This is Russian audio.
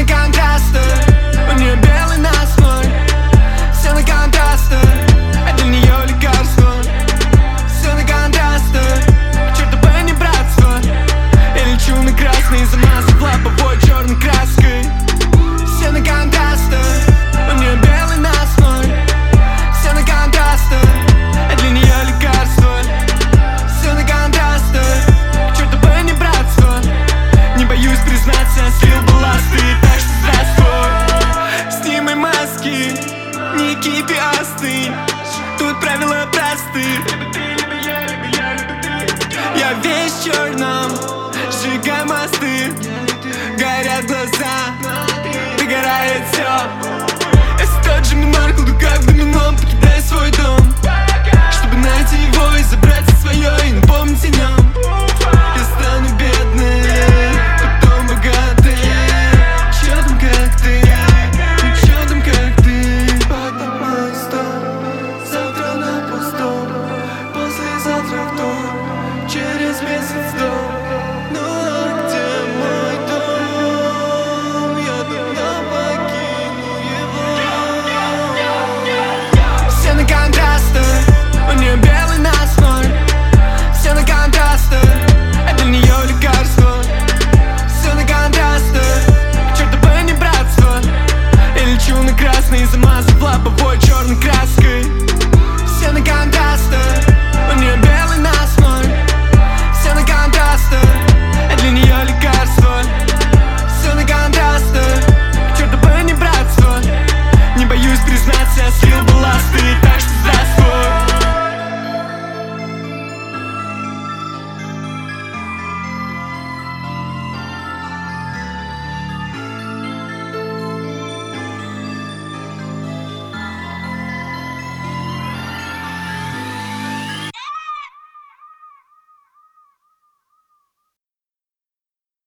на контрасты, у нее белый настрой. Все на контрасты, а для нее лекарство. Все на контрасты, к черту понебратство. Я лечу на красный, замазав лобовой черной краской. Все на контрасты, у нее белый настрой. Все на контрасты, а для нее лекарство. Все на контрасты, к черту понебратство. Не боюсь признаться, слил балласты, так что здравствуй. Снимай маски, не кипи, остынь. Тут правила просты. Я весь в черном, сжигай мосты. Горят глаза, догорает все.